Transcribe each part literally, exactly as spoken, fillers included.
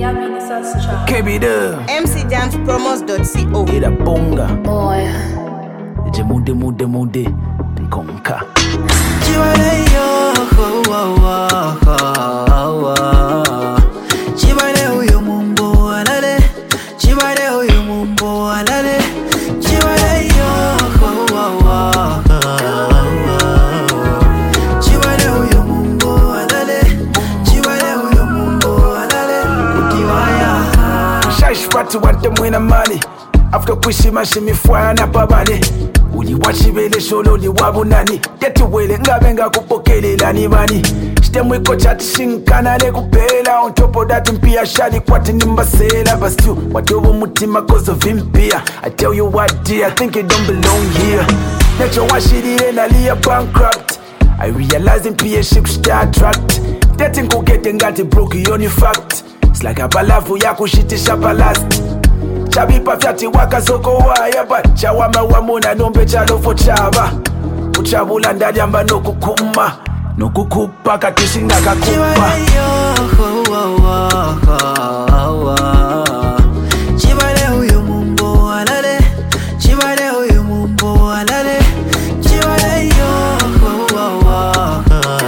K B Dub M C Jams Promos dot co. Ida Bonga Boy Je mude mude mude Nkonka Chibale yo wa wa wa Chibale uyo mumbo alale Chibale uyo mumbo alale Chibale yo wa wa Chibale uyo mumbo alale Chibale uyo mumbo alale Ukiwaya Shash fatu wante mwina mani After kushima shimifwaya na pabane Uli wachibele sholo li wabunani Teti wele ngabenga kupokele lani mani Shite mwiko chati shinkana le kupela On top of that mpia shadi kwati nimbasela But still, wadobo mutima cause of impia I tell you what dear, I think you don't belong here Nacho washirire na liya bankrupt I realize impia ship start tracked Teti nkukete ngati broke yoni fact It's like a balavu ya kushitisha balast Chabipa fyati waka soko waya But chawama wamuna nombe chalofo chaba Uchabula ndali amba nokukuma Nokukupa katishinga kakupa Chibale yo wa wa Chibale uyo mumbo alale Chibale uyo mumbo alale Chibale yo wa wa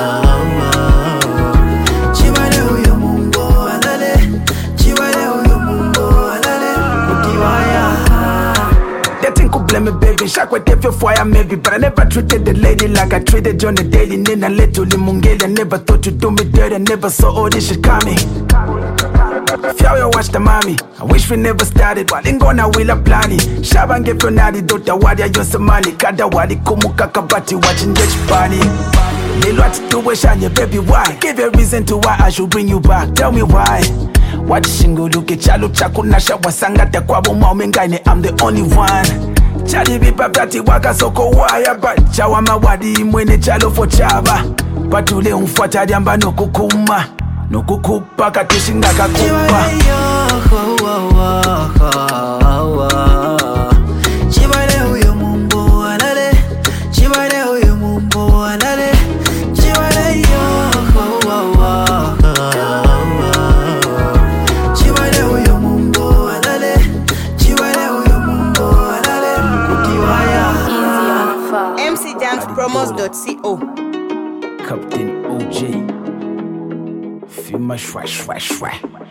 Chibale uyo mumbo alale Chibale uyo mumbo alale Ukiwaya They think who blame me, baby. Shock with if you fire, maybe. But I never treated the lady like I treated John the daily. Then I let you limungeli. I never thought you'd do me dirty. I never saw all this shit coming. Fyawe watch the mommy. I wish we never started. Walingona wila plani. Shabange fronadi dota wadi ya yosemani. Kada wadi kumuka kabati watching this party. Lil what to do shanye, baby, why? Give a reason to why I should bring you back. Tell me why. What shingo luke chalo chakunasha wasangata kwa boma umengane. I'm the only one. Chali bipa vyati waka soko waya But chawama wadi mwene chalo fo chaba Patule umfuata diamba nokukuma Nokukupa katishinga kakupa Chibale yo wa wa Chibale uyo mumbo alale Chibale uyo mumbo alale Chibale yo wa wa Chibale uyo mumbo alale Chibale uyo mumbo alale Ukiwaya M C Jams Promos dot co. Captain O J Fima shwa shwa shwa